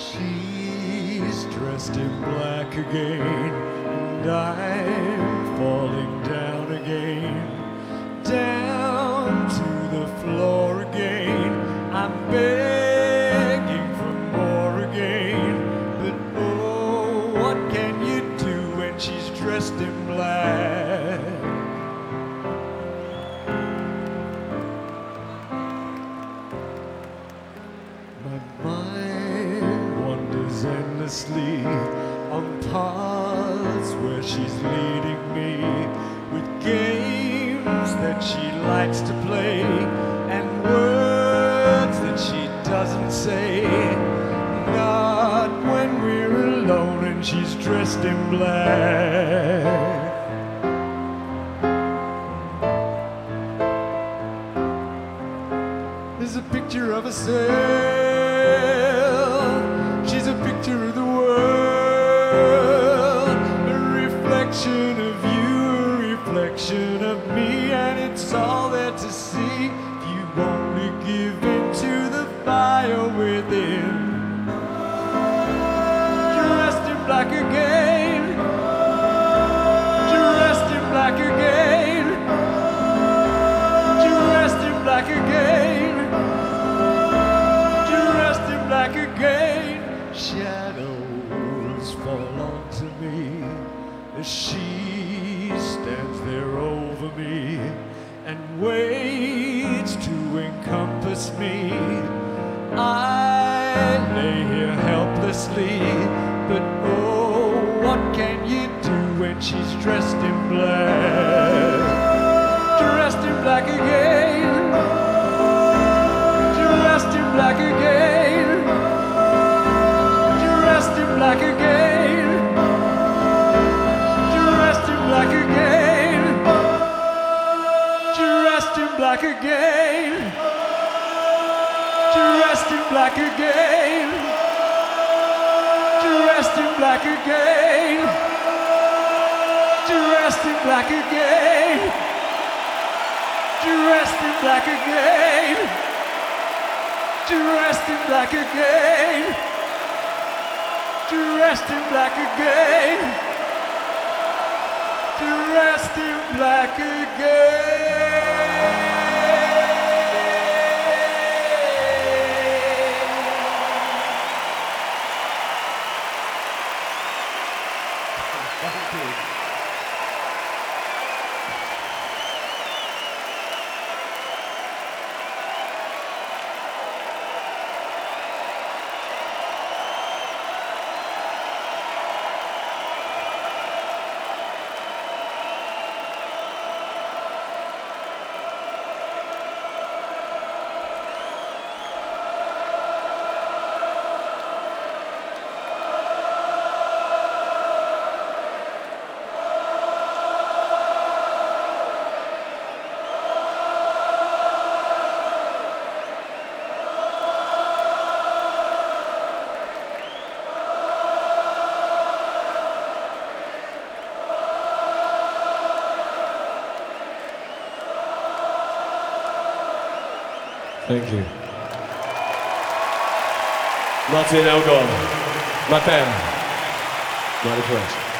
She's dressed in black again, and I'm falling down again, down to the floor again. I'm begging for more again, but oh, what can you do when she's dressed in black? My mind wanders endlessly on paths where she's leading me, with games that she likes to play and words that she doesn't say. Not when we're alone and she's dressed in black. There's a picture of herself. She's a picture of the world, a reflection of you, a reflection of me, and it's all there to see if you only give in to the fire within. Dressed in black again, dressed in black again, dressed in black again, dressed in black again. Shadows fall onto me as she stands there over me and waits to encompass me. I lay here helplessly, but oh, what can you do when she's dressed in black? Dressed in black again, dressed in black again, dressed in black again, dressed in black again, dressed in black again, dressed in black again, dressed in black again, dressed in black again, dressed in black again, dressed in black again, dressed in black again, dressed in black again. Thank you. Martin Elgon, my pen, my request.